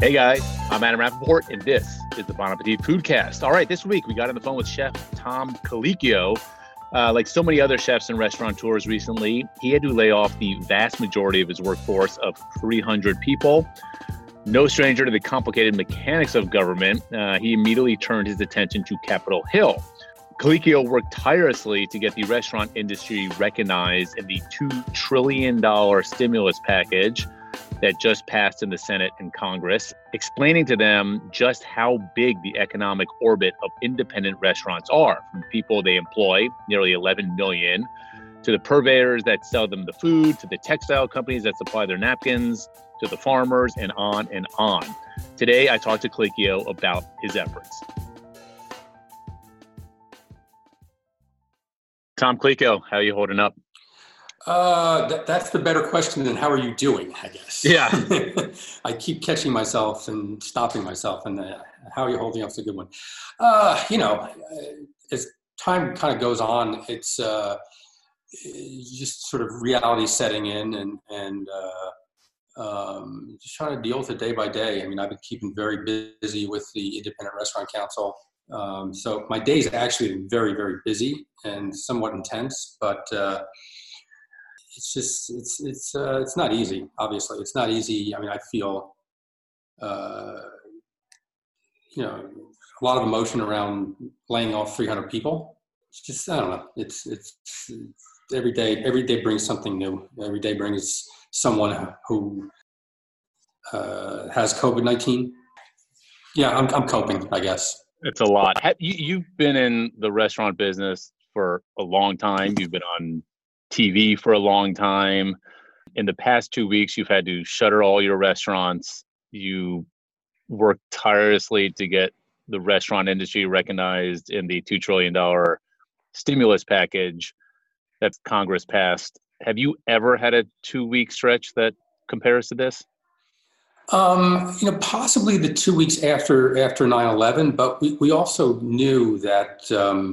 Hey guys, I'm Adam Rappaport, and this is the Bon Appetit Foodcast. All right, this week we got on the phone with Chef Tom Colicchio. Like so many other chefs and restaurateurs recently, he had to lay off the vast majority of his workforce of 300 people. No stranger to the complicated mechanics of government, he immediately turned his attention to Capitol Hill. Colicchio worked tirelessly to get the restaurant industry recognized in the $2 trillion stimulus package that just passed in the Senate and Congress, explaining to them just how big the economic orbit of independent restaurants are, from the people they employ, nearly 11 million, to the purveyors that sell them the food, to the textile companies that supply their napkins, to the farmers, and on and on. Today, I talked to Colicchio about his efforts. Tom Colicchio, how are you holding up? That's the better question than how are you doing, I guess. Yeah. I keep catching myself and stopping myself, and how are you holding up is a good one. As time kind of goes on, it's just sort of reality setting in and just trying to deal with it day by day. I mean, I've been keeping very busy with the Independent Restaurant Council. So my days are actually very, very busy and somewhat intense, but it's not easy. Obviously, it's not easy. I mean, I feel, a lot of emotion around laying off 300 people. It's just, I don't know. It's every day brings something new. Every day brings someone who has COVID-19. Yeah, I'm coping, I guess. It's a lot. You've been in the restaurant business for a long time. You've been on TV for a long time. In the past 2 weeks, you've had to shutter all your restaurants. You worked tirelessly to get the restaurant industry recognized in the $2 trillion stimulus package that Congress passed. Have you ever had a 2-week stretch that compares to this? Possibly the 2 weeks after 9/11, but we also knew that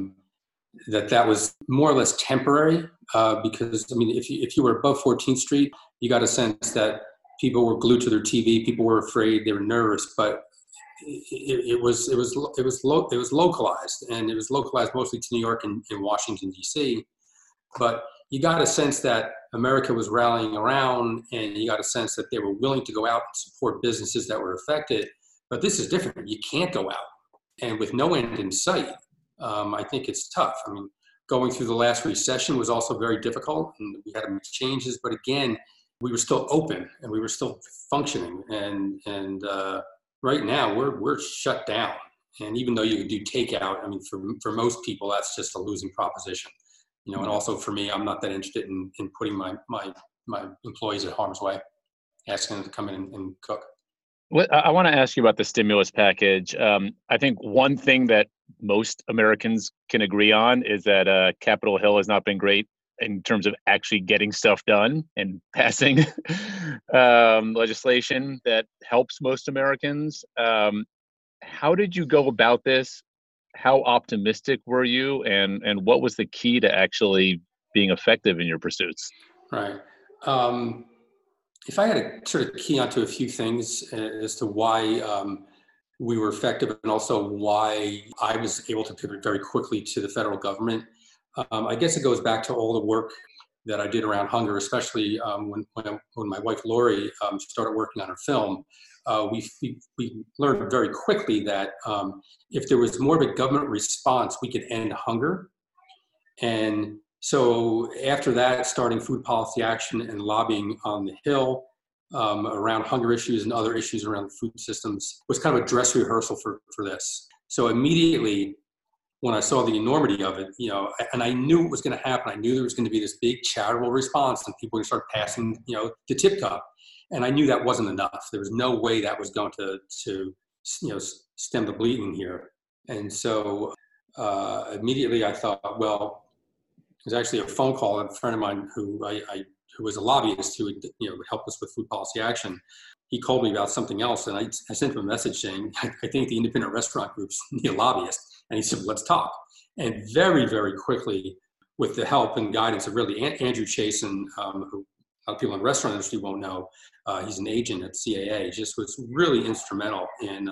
that was more or less temporary, because, I mean, if you were above 14th Street, you got a sense that people were glued to their TV, people were afraid, they were nervous, but it was localized, and it was localized mostly to New York and Washington, D.C., but you got a sense that America was rallying around, and you got a sense that they were willing to go out and support businesses that were affected. But this is different. You can't go out, and with no end in sight, I think it's tough. I mean, going through the last recession was also very difficult, and we had to make changes. But again, we were still open and we were still functioning. And right now, we're shut down. And even though you could do takeout, I mean, for most people, that's just a losing proposition. And also for me, I'm not that interested in putting my employees at harm's way, asking them to come in and cook. Well, I want to ask you about the stimulus package. I think one thing that most Americans can agree on is that Capitol Hill has not been great in terms of actually getting stuff done and passing legislation that helps most Americans. How did you go about this? How optimistic were you, and what was the key to actually being effective in your pursuits? Right. If I had to sort of key onto a few things as to why we were effective, and also why I was able to pivot very quickly to the federal government, I guess it goes back to all the work that I did around hunger, especially when my wife Lori started working on her film. We learned very quickly that if there was more of a government response, we could end hunger. And so after that, starting Food Policy Action and lobbying on the Hill around hunger issues and other issues around food systems was kind of a dress rehearsal for this. So immediately, when I saw the enormity of it, and I knew it was going to happen, I knew there was going to be this big charitable response and people were going to start passing, the tip cup. And I knew that wasn't enough. There was no way that was going to stem the bleeding here. And so immediately I thought, well, there's actually a phone call. A friend of mine who was a lobbyist who would help us with Food Policy Action. He called me about something else, and I sent him a message saying, I think the independent restaurant groups need a lobbyist. And he said, let's talk. And very, very quickly, with the help and guidance of really Andrew Chasen, who lot of people in the restaurant industry won't know. He's an agent at CAA. Just was really instrumental in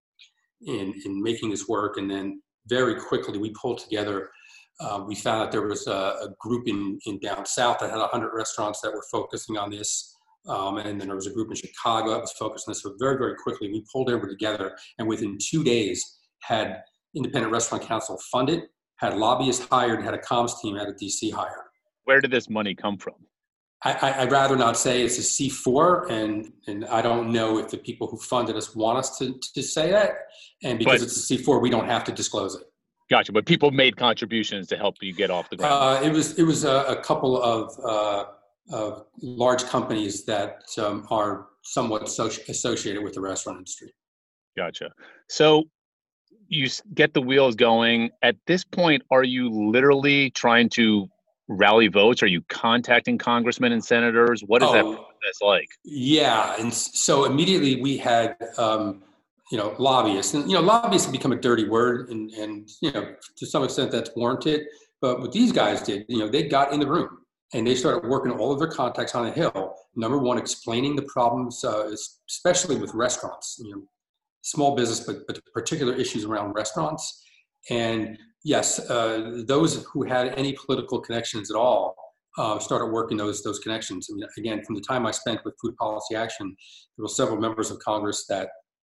making this work. And then very quickly we pulled together. We found that there was a group in down south that had 100 restaurants that were focusing on this. And then there was a group in Chicago that was focused on this. So very, very quickly we pulled everyone together, and within 2 days had Independent Restaurant Council funded, had lobbyists hired, and had a comms team out of DC hired. Where did this money come from? I'd rather not say. It's a C4, and I don't know if the people who funded us want us to say that. And because it's a C4, we don't have to disclose it. Gotcha. But people made contributions to help you get off the ground. It was a couple of large companies that are somewhat associated with the restaurant industry. Gotcha. So you get the wheels going. At this point, are you literally trying to rally votes? Are you contacting congressmen and senators? What is that process like? Yeah. And so immediately we had, lobbyists. And, lobbyists have become a dirty word. And to some extent that's warranted. But what these guys did, they got in the room and they started working all of their contacts on the Hill. Number one, explaining the problems, especially with restaurants, small business, but particular issues around restaurants. And yes, those who had any political connections at all started working those connections. I mean, again, from the time I spent with Food Policy Action, there were several members of Congress that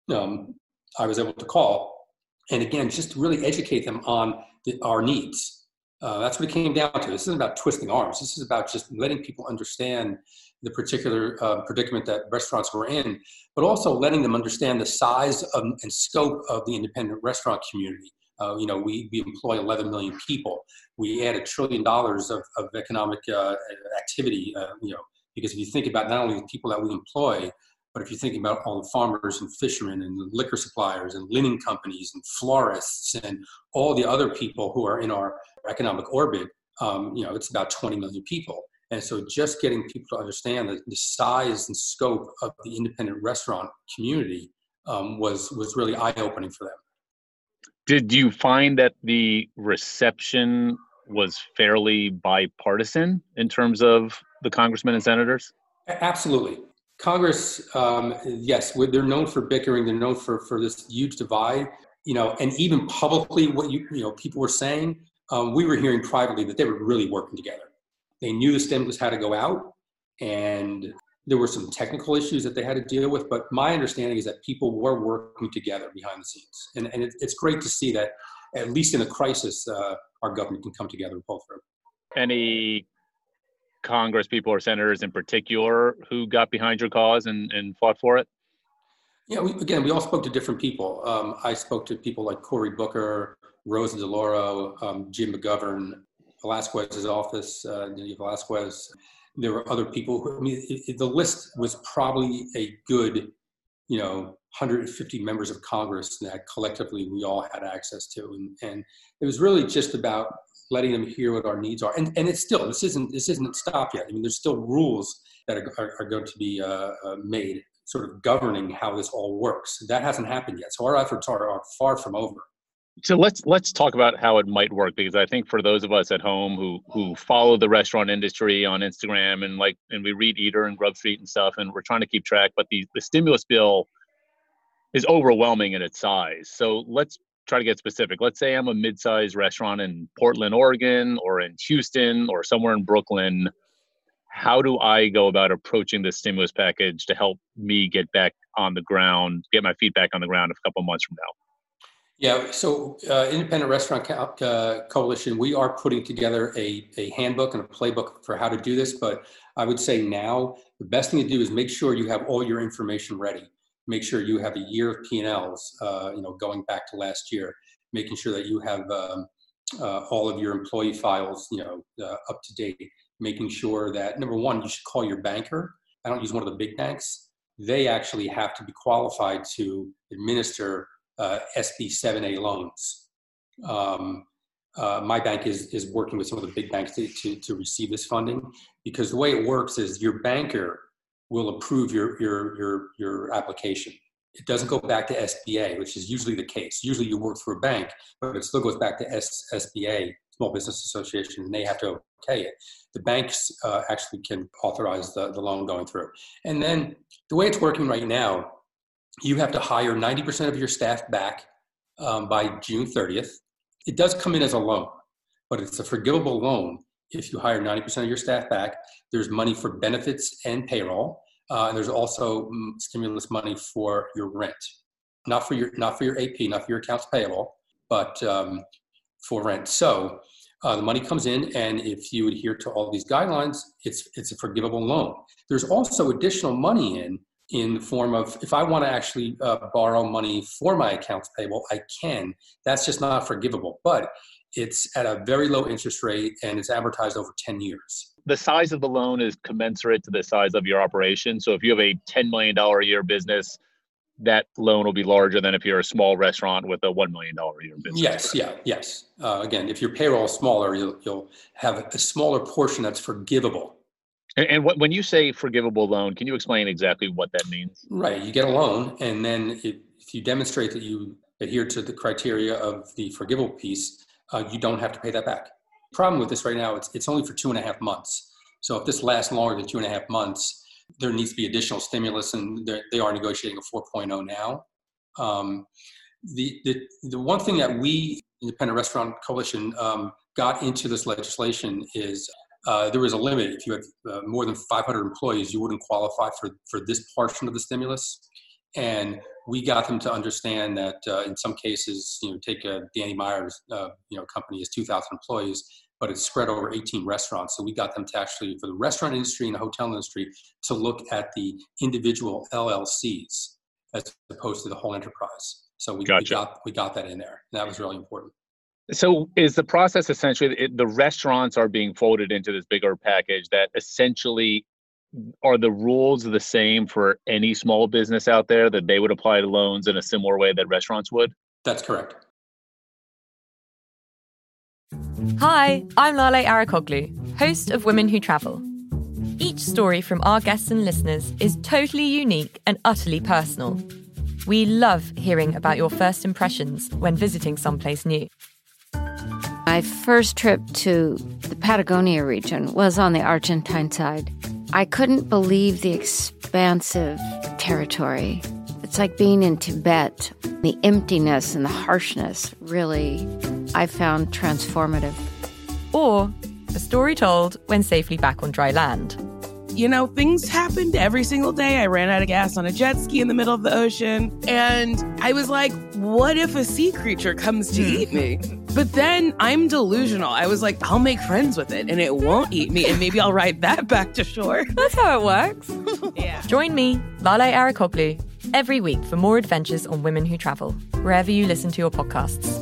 I was able to call. And again, just to really educate them on our needs. That's what it came down to. This isn't about twisting arms. This is about just letting people understand the particular predicament that restaurants were in, but also letting them understand the size and scope of the independent restaurant community. We employ 11 million people. We add $1 trillion of economic activity, because if you think about not only the people that we employ, but if you think about all the farmers and fishermen and the liquor suppliers and linen companies and florists and all the other people who are in our economic orbit, it's about 20 million people. And so just getting people to understand the size and scope of the independent restaurant community was really eye-opening for them. Did you find that the reception was fairly bipartisan in terms of the congressmen and senators? Absolutely. Congress, yes, they're known for bickering. They're known for this huge divide, and even publicly what people were saying, we were hearing privately that they were really working together. They knew the stimulus had to go out, and there were some technical issues that they had to deal with. But my understanding is that people were working together behind the scenes. And it's great to see that, at least in a crisis, our government can come together and pull through. Any Congress people or senators in particular who got behind your cause and fought for it? Yeah, we all spoke to different people. I spoke to people like Cory Booker, Rosa DeLauro, Jim McGovern, Velasquez's office, Velasquez. There were other people the list was probably a good, 150 members of Congress that collectively we all had access to. And it was really just about letting them hear what our needs are. And it's still, this isn't stopped yet. I mean, there's still rules that are going to be made sort of governing how this all works. That hasn't happened yet. So our efforts are far from over. So let's talk about how it might work, because I think for those of us at home who follow the restaurant industry on Instagram and we read Eater and Grub Street and stuff, and we're trying to keep track, but the stimulus bill is overwhelming in its size. So let's try to get specific. Let's say I'm a mid-sized restaurant in Portland, Oregon, or in Houston, or somewhere in Brooklyn. How do I go about approaching this stimulus package to help me get back on the ground, get my feet back on the ground a couple months from now? Yeah, so Independent Restaurant Coalition, we are putting together a handbook and a playbook for how to do this. But I would say now the best thing to do is make sure you have all your information ready. Make sure you have a year of P&Ls, going back to last year. Making sure that you have all of your employee files, up to date. Making sure that, number one, you should call your banker. I don't use one of the big banks. They actually have to be qualified to administer SB 7A loans. My bank is working with some of the big banks to receive this funding, because the way it works is your banker will approve your application. It doesn't go back to SBA, which is usually the case. Usually you work through a bank, but it still goes back to SBA, Small Business Association, and they have to okay it. The banks actually can authorize the loan going through. And then the way it's working right now, you have to hire 90% of your staff back by June 30th. It does come in as a loan, but it's a forgivable loan. If you hire 90% of your staff back, there's money for benefits and payroll. And there's also stimulus money for your rent, not for your AP, not for your accounts payable, but for rent. So the money comes in, and if you adhere to all these guidelines, it's a forgivable loan. There's also additional money in the form of, if I want to actually borrow money for my accounts payable, I can. That's just not forgivable, but it's at a very low interest rate, and it's amortized over 10 years. The size of the loan is commensurate to the size of your operation. So if you have a $10 million a year business, that loan will be larger than if you're a small restaurant with a $1 million a year business. Yes. Again, if your payroll is smaller, you'll have a smaller portion that's forgivable. And when you say forgivable loan, can you explain exactly what that means? Right. You get a loan, and then if you demonstrate that you adhere to the criteria of the forgivable piece, you don't have to pay that back. The problem with this right now, it's only for 2.5 months. So if this lasts longer than 2.5 months, there needs to be additional stimulus, and they are negotiating a 4.0 now. The one thing that we, Independent Restaurant Coalition, got into this legislation is there was a limit. If you had more than 500 employees, you wouldn't qualify for this portion of the stimulus. And we got them to understand that in some cases, take Danny Meyer's company has 2,000 employees, but it's spread over 18 restaurants. So we got them to actually, for the restaurant industry and the hotel industry, to look at the individual LLCs as opposed to the whole enterprise. So we got that in there. And that was really important. So is the process essentially the restaurants are being folded into this bigger package that essentially are the rules the same for any small business out there, that they would apply to loans in a similar way that restaurants would? That's correct. Hi, I'm Lale Arakoglu, host of Women Who Travel. Each story from our guests and listeners is totally unique and utterly personal. We love hearing about your first impressions when visiting someplace new. My first trip to the Patagonia region was on the Argentine side. I couldn't believe the expansive territory. It's like being in Tibet. The emptiness and the harshness really, I found transformative. Or a story told when safely back on dry land. Things happened every single day. I ran out of gas on a jet ski in the middle of the ocean. And I was like, what if a sea creature comes to eat me? But then I'm delusional. I was like, I'll make friends with it and it won't eat me. And maybe I'll ride that back to shore. That's how it works. Yeah. Join me, Lale Arakoglu, every week for more adventures on Women Who Travel, wherever you listen to your podcasts.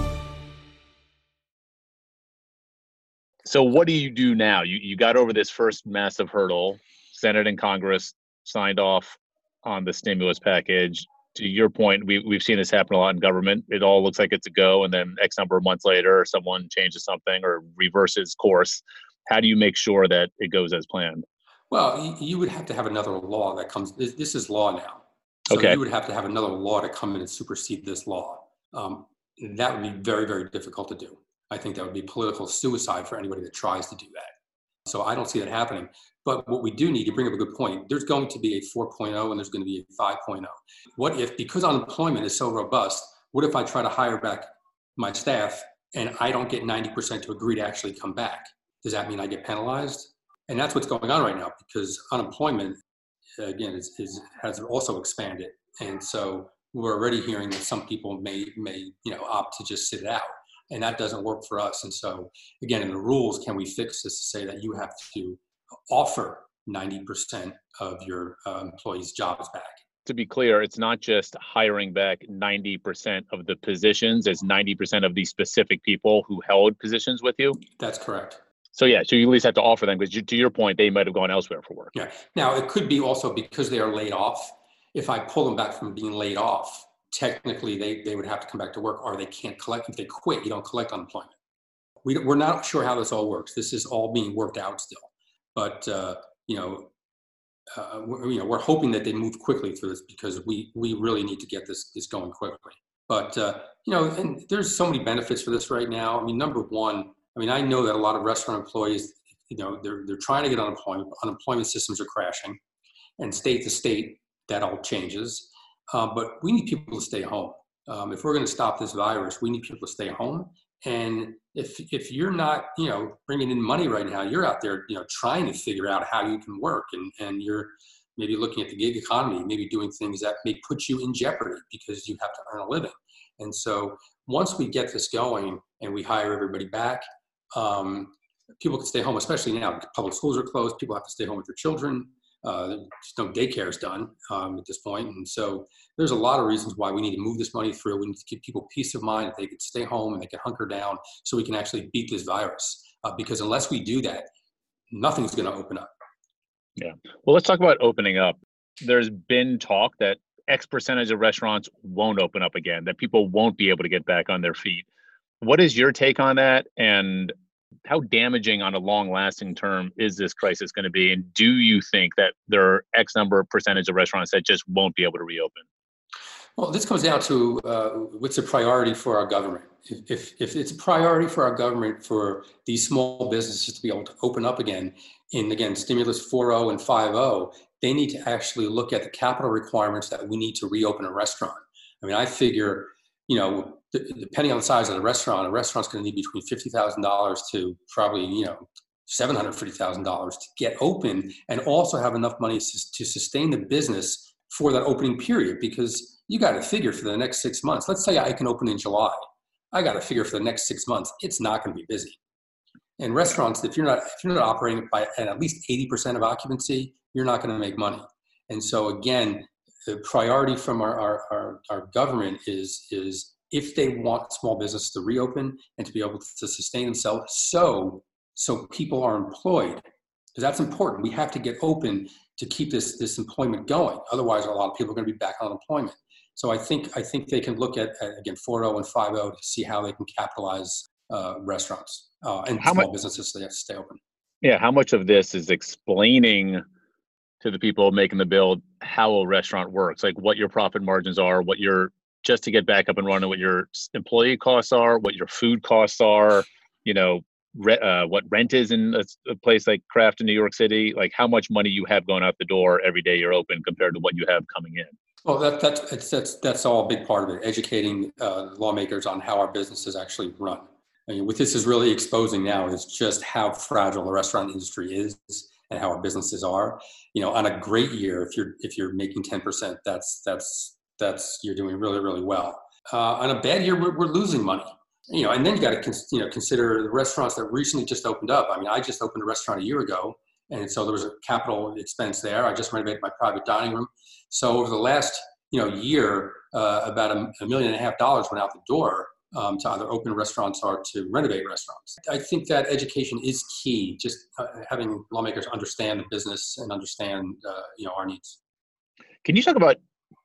So what do you do now? You got over this first massive hurdle. Senate and Congress signed off on the stimulus package. To your point, we've seen this happen a lot in government. It all looks like it's a go, and then X number of months later, someone changes something or reverses course. How do you make sure that it goes as planned? Well, you would have to have another law that comes. This is law now. So okay. You would have to have another law to come in and supersede this law. That would be very, very difficult to do. I think that would be political suicide for anybody that tries to do that. So I don't see that happening. But what we do need, you bring up a good point, there's going to be a 4.0 and there's going to be a 5.0. What if, because unemployment is so robust, what if I try to hire back my staff and I don't get 90% to agree to actually come back? Does that mean I get penalized? And that's what's going on right now, because unemployment, again, has also expanded. And so we're already hearing that some people may opt to just sit it out. And that doesn't work for us. And so, again, in the rules, can we fix this to say that you have to offer 90% of your employees' jobs back? To be clear, it's not just hiring back 90% of the positions, it's 90% of the specific people who held positions with you? That's correct. So you at least have to offer them, because to your point, they might have gone elsewhere for work. Yeah. Now, it could be also because they are laid off. If I pull them back from being laid off, technically they would have to come back to work, or they can't collect. If they quit, you don't collect unemployment. We're not sure how this all works. This is all being worked out still. But, we're hoping that they move quickly through this, because we really need to get this going quickly. But, and there's so many benefits for this right now. I mean, number one, I mean, I know that a lot of restaurant employees, they're trying to get unemployment. Unemployment systems are crashing, and state to state, that all changes. But we need people to stay home. If we're going to stop this virus, we need people to stay home. And if you're not, bringing in money right now, you're out there, trying to figure out how you can work, and you're maybe looking at the gig economy, maybe doing things that may put you in jeopardy because you have to earn a living. And so once we get this going and we hire everybody back, people can stay home, especially now. Public schools are closed. People have to stay home with their children. Just no daycare is done at this point. And so there's a lot of reasons why we need to move this money through. We need to give people peace of mind that they can stay home and they can hunker down so we can actually beat this virus. Because unless we do that, nothing's going to open up. Yeah. Well, let's talk about opening up. There's been talk that X percentage of restaurants won't open up again, that people won't be able to get back on their feet. What is your take on that? And how damaging on a long-lasting term is this crisis going to be? And do you think that there are X number of percentage of restaurants that just won't be able to reopen? Well, this comes down to what's a priority for our government. If it's a priority for our government for these small businesses to be able to open up again, in, again, stimulus 4.0 and 5.0, they need to actually look at the capital requirements that we need to reopen a restaurant. I mean, I figure, depending on the size of the restaurant, a restaurant's going to need between $50,000 to probably, $750,000 to get open, and also have enough money to sustain the business for that opening period, because you got to figure for the next 6 months. Let's say I can open in July. I got to figure for the next 6 months, it's not going to be busy. And restaurants, if you're not operating at least 80% of occupancy, you're not going to make money. And so again, the priority from our government is if they want small business to reopen and to be able to sustain themselves, so people are employed, because that's important. We have to get open to keep this employment going. Otherwise, a lot of people are going to be back on unemployment. So I think they can look at again 4.0 and 5.0 to see how they can capitalize restaurants and small businesses so they have to stay open. Yeah, how much of this is explaining to the people making the bill how a restaurant works, like what your profit margins are, what your, just to get back up and running, what your employee costs are, what your food costs are, what rent is in a place like Kraft in New York City, like how much money you have going out the door every day you're open compared to what you have coming in. Well, that's all a big part of it, educating lawmakers on how our businesses actually run. I mean, what this is really exposing now is just how fragile the restaurant industry is and how our businesses are. On a great year, if you're making 10%, that's you're doing really, really well. On a bad year, we're losing money. And then you got to consider the restaurants that recently just opened up. I mean, I just opened a restaurant a year ago, and so there was a capital expense there. I just renovated my private dining room. So over the last year, about $1.5 million went out the door to either open restaurants or to renovate restaurants. I think that education is key. Just having lawmakers understand the business and understand our needs. Can you talk about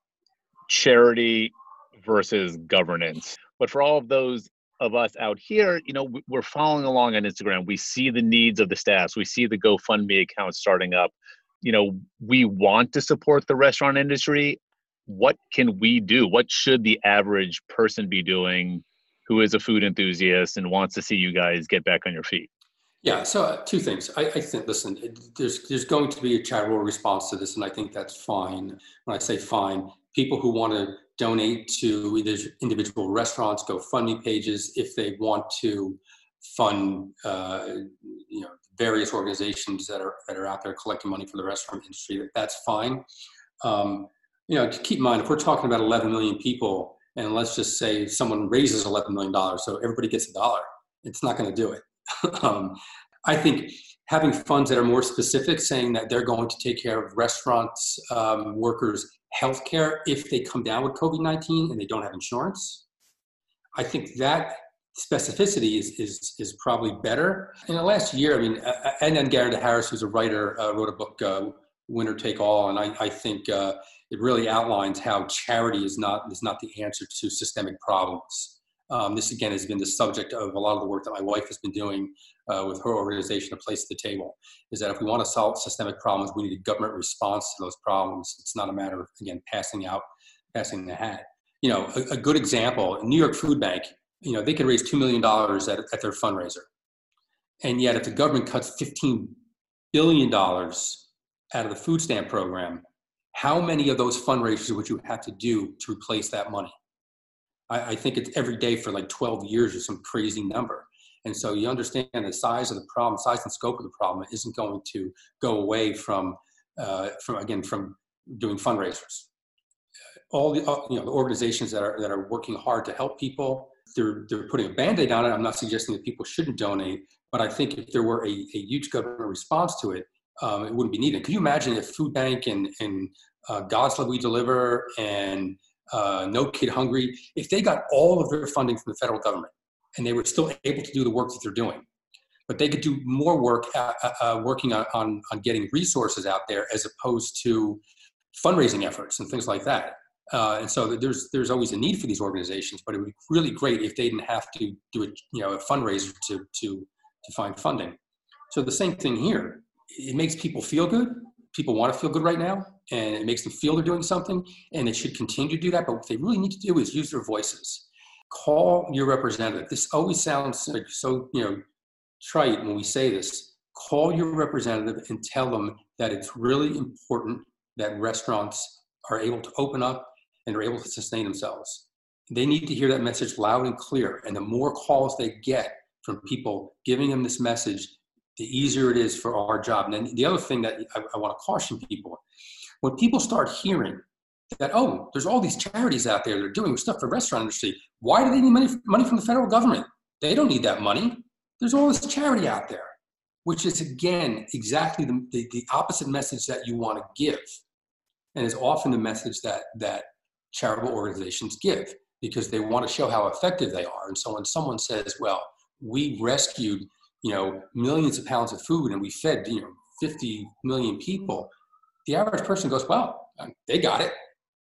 charity versus governance? But for all of those of us out here, we're following along on Instagram. We see the needs of the staffs. We see the GoFundMe accounts starting up. We want to support the restaurant industry. What can we do? What should the average person be doing who is a food enthusiast and wants to see you guys get back on your feet? Yeah, so two things. I think, listen, there's going to be a charitable response to this, and I think that's fine. When I say fine, people who want to donate to either individual restaurants, GoFundMe pages, if they want to fund, various organizations that are out there collecting money for the restaurant industry, that's fine. To keep in mind, if we're talking about 11 million people, and let's just say someone raises $11 million, so everybody gets $1, it's not going to do it. I think having funds that are more specific, saying that they're going to take care of restaurants, workers' healthcare if they come down with COVID-19 and they don't have insurance, I think that specificity is probably better. In the last year, I mean, and Garrett Harris, who's a writer, wrote a book, Winner Take All, and I think it really outlines how charity is not the answer to systemic problems. This, again, has been the subject of a lot of the work that my wife has been doing with her organization, A Place at the Table, is that if we want to solve systemic problems, we need a government response to those problems. It's not a matter of, again, passing the hat. A good example, New York Food Bank, they can raise $2 million at their fundraiser. And yet if the government cuts $15 billion out of the food stamp program, how many of those fundraisers would you have to do to replace that money? I think it's every day for like 12 years or some crazy number. And so you understand the size of the problem, size and scope of the problem isn't going to go away from doing fundraisers. All the the organizations that are working hard to help people, they're putting a Band-Aid on it. I'm not suggesting that people shouldn't donate, but I think if there were a huge government response to it, it wouldn't be needed. Can you imagine if Food Bank and God's Love We Deliver and No Kid Hungry, if they got all of their funding from the federal government and they were still able to do the work that they're doing, but they could do more work working on getting resources out there as opposed to fundraising efforts and things like that. And so there's always a need for these organizations, but it would be really great if they didn't have to do a fundraiser to find funding. So the same thing here. It makes people feel good. People want to feel good right now, and it makes them feel they're doing something, and it should continue to do that. But what they really need to do is use their voices. Call your representative. This always sounds like so trite when we say this. Call your representative and tell them that it's really important that restaurants are able to open up and are able to sustain themselves. They need to hear that message loud and clear. And the more calls they get from people giving them this message, the easier it is for our job. And then the other thing that I want to caution people, when people start hearing that, oh, there's all these charities out there that are doing stuff for the restaurant industry, why do they need money from the federal government? They don't need that money. There's all this charity out there, which is, again, exactly the opposite message that you want to give. And is often the message that charitable organizations give, because they want to show how effective they are. And so when someone says, well, we rescued millions of pounds of food and we fed 50 million people, the average person goes, well, they got it.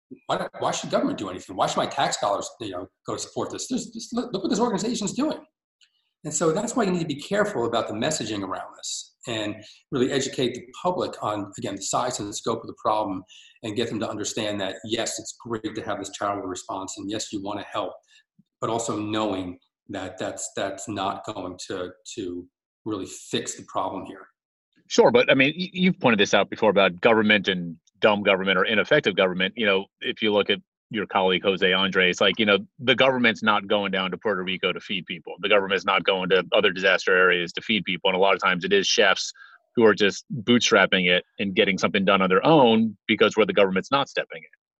Why should government do anything? Why should my tax dollars go to support this? Look what this organization's doing. And so that's why you need to be careful about the messaging around this and really educate the public on, again, the size and the scope of the problem, and get them to understand that, yes, it's great to have this charitable response, and yes, you want to help, but also knowing that that's not going to really fix the problem here. Sure, but I mean, you've pointed this out before about government and dumb government or ineffective government. If you look at your colleague Jose Andre, it's like, the government's not going down to Puerto Rico to feed people. The government's not going to other disaster areas to feed people. And a lot of times it is chefs who are just bootstrapping it and getting something done on their own because where the government's not stepping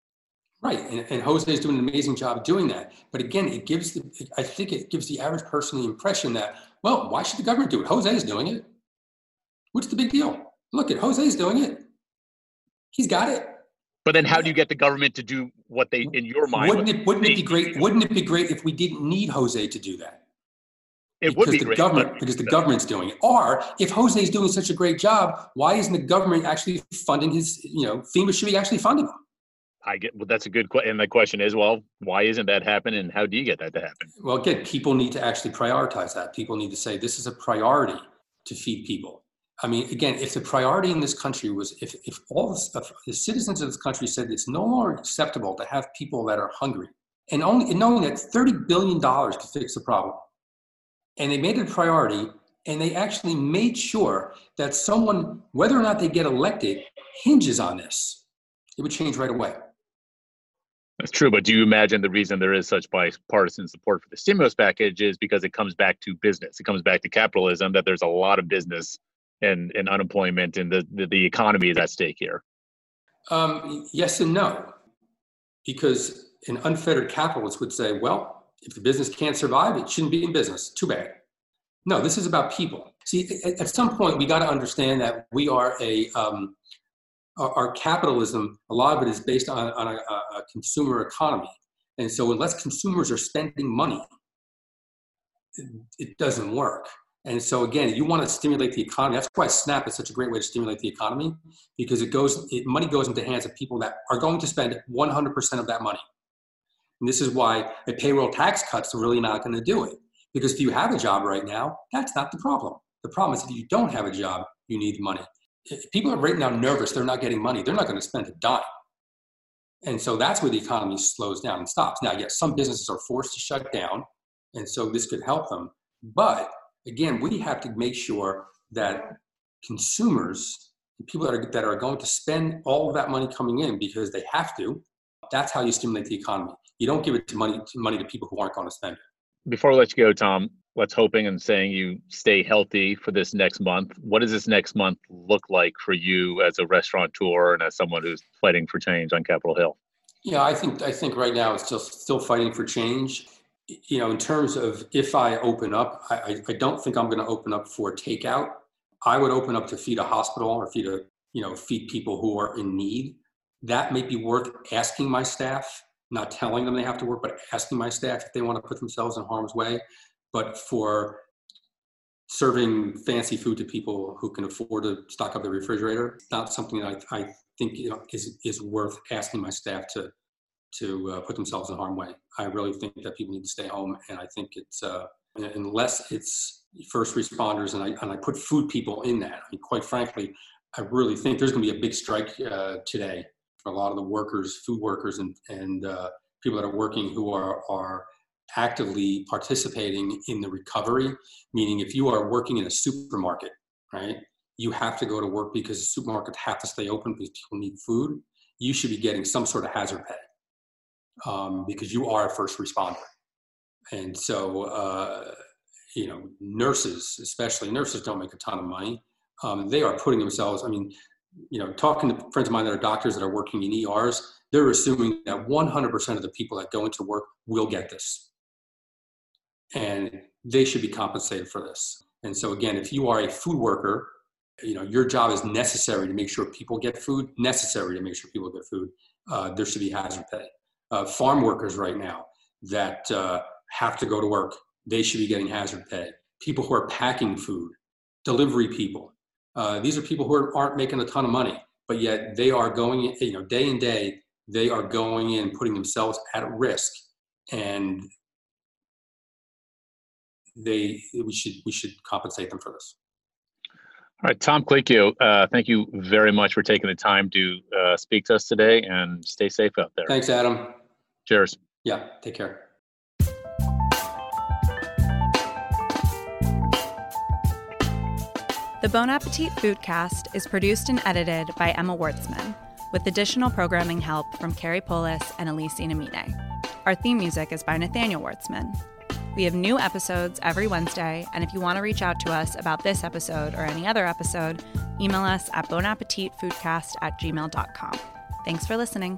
in. Right, and Jose is doing an amazing job doing that. But again, I think it gives the average person the impression that, well, why should the government do it? Jose is doing it. What's the big deal? Look at Jose's doing it. He's got it. But then how do you get the government to do what they, in your mind, wouldn't it be great? Wouldn't it be great if we didn't need Jose to do that? It would be great. Because the government's doing it. Or if Jose is doing such a great job, why isn't the government actually funding his, FEMA should be actually funding him? That's a good question. And the question is, well, why isn't that happening? And how do you get that to happen? Well, again, people need to actually prioritize that. People need to say, this is a priority to feed people. I mean, again, if the priority in this country was, if all the citizens of this country said it's no longer acceptable to have people that are hungry, and knowing that $30 billion could fix the problem, and they made it a priority, and they actually made sure that someone, whether or not they get elected, hinges on this, it would change right away. That's true, but do you imagine the reason there is such bipartisan support for the stimulus package is because it comes back to business. It comes back to capitalism, that there's a lot of business and unemployment, and the economy is at stake here. Yes and no, because an unfettered capitalist would say, well, if the business can't survive, it shouldn't be in business. Too bad. No, this is about people. See, at some point, we got to understand that we are our capitalism, a lot of it is based on a consumer economy. And so unless consumers are spending money, it doesn't work. And so again, you want to stimulate the economy. That's why SNAP is such a great way to stimulate the economy, because money goes into the hands of people that are going to spend 100% of that money. And this is why a payroll tax cut's really not going to do it. Because if you have a job right now, that's not the problem. The problem is if you don't have a job, you need money. If people are right now nervous, they're not getting money, they're not going to spend a dime. And so that's where the economy slows down and stops. Now, yes, some businesses are forced to shut down, and so this could help them. But Again, we have to make sure that consumers, people that are going to spend all of that money coming in because they have to, that's how you stimulate the economy. You don't give it to money to people who aren't going to spend it. Before we let you go, Tom, let's hoping and saying you stay healthy for this next month. What does this next month look like for you as a restaurateur and as someone who's fighting for change on Capitol Hill? Yeah, I think right now it's still fighting for change. You know, in terms of if I open up, I don't think I'm going to open up for takeout. I would open up to feed a hospital or feed people who are in need. That may be worth asking my staff, not telling them they have to work, but asking my staff if they want to put themselves in harm's way. But for serving fancy food to people who can afford to stock up the refrigerator, it's not something that I think is worth asking my staff to put themselves in harm's way. I really think that people need to stay home, and I think it's unless it's first responders, and I put food people in that. I mean, quite frankly, I really think there's going to be a big strike today for a lot of the workers, food workers, and people that are working who are actively participating in the recovery. Meaning, if you are working in a supermarket, right, you have to go to work because the supermarkets have to stay open because people need food. You should be getting some sort of hazard pay because you are a first responder. And so, nurses, especially nurses, don't make a ton of money. They are putting themselves, talking to friends of mine that are doctors that are working in ERs, they're assuming that 100% of the people that go into work will get this. And they should be compensated for this. And so again, if you are a food worker, your job is necessary to make sure people get food, there should be hazard pay. Farm workers right now that have to go to work, they should be getting hazard pay. People who are packing food, delivery people, these are people who aren't making a ton of money, but yet they are going, day in day, they are going in, putting themselves at risk, and we should compensate them for this. All right, Tom Colicchio, thank you very much for taking the time to speak to us today, and stay safe out there. Thanks, Adam. Cheers. Yeah, take care. The Bon Appetit Foodcast is produced and edited by Emma Wartzman, with additional programming help from Carrie Polis and Elise Inamine. Our theme music is by Nathaniel Wartzman. We have new episodes every Wednesday, and if you want to reach out to us about this episode or any other episode, email us at bonappetitfoodcast@gmail.com. Thanks for listening.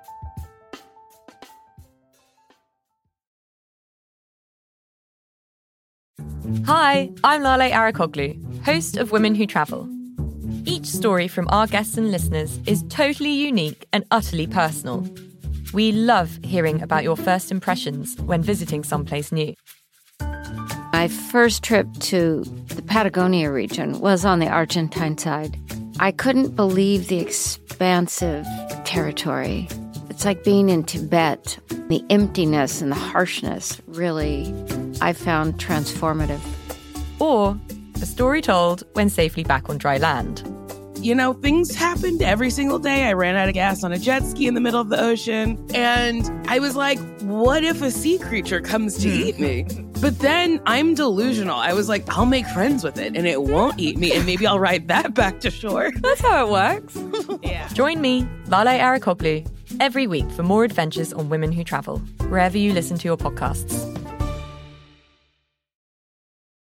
Hi, I'm Lale Arikoglu, host of Women Who Travel. Each story from our guests and listeners is totally unique and utterly personal. We love hearing about your first impressions when visiting someplace new. My first trip to the Patagonia region was on the Argentine side. I couldn't believe the expansive territory. It's like being in Tibet. The emptiness and the harshness really, I found transformative. Or a story told when safely back on dry land. Things happened every single day. I ran out of gas on a jet ski in the middle of the ocean. And I was like, what if a sea creature comes to eat me? But then I'm delusional. I was like, I'll make friends with it and it won't eat me. And maybe I'll ride that back to shore. That's how it works. Yeah. Join me, Lale Arikoglu, every week for more adventures on Women Who Travel, wherever you listen to your podcasts.